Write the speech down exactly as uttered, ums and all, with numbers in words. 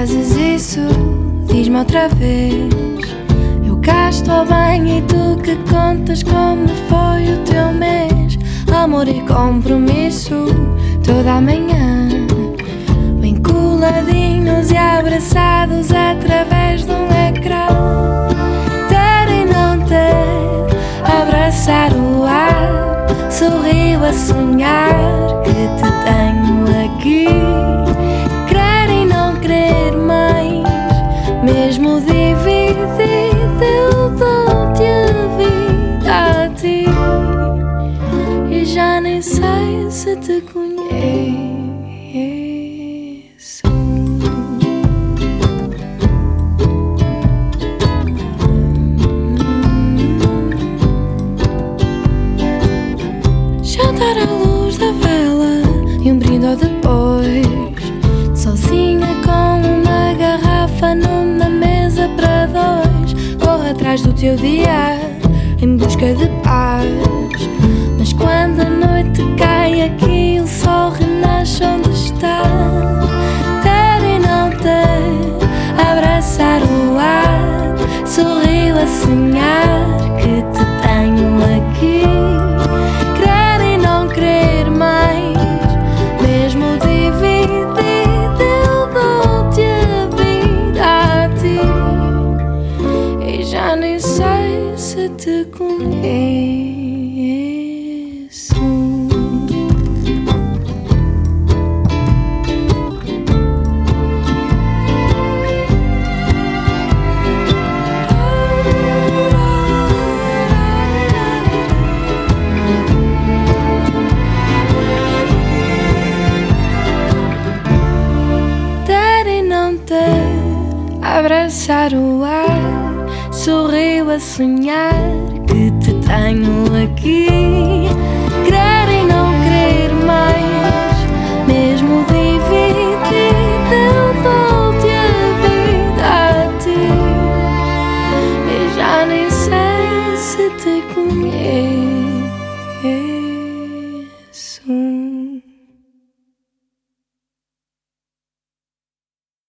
fazes isso, diz-me outra vez. Eu cá estou bem e tu que contas como foi o teu mês. Amor e compromisso toda a manhã, bem coladinhos e abraçados através de um ecrã. Ter e não ter, abraçar o ar, sorrio a sonhar que te tenho aqui. Crer e não crer mais, mesmo dividido eu dou-te a vida a ti. E já nem sei se te conheço. Jantar à luz da vela e um brinde ao depois, sozinha com uma garrafa numa mesa para dois. Corro atrás do teu dia em busca de paz, mas quando a noite cai aqui o sol renasce onde está. Ter e não ter, abraçar o ar, sorrio a sonhar que te tenho aqui. Crer e não crer mais, mesmo dividido eu dou-te a vida a ti. E já nem sei se te conheço. Ter e não ter, abraçar o ar, sorrio a sonhar que te tenho aqui. Crer e não crer mais, mesmo dividido eu dou-te a vida a ti. E já nem sei se te conheço.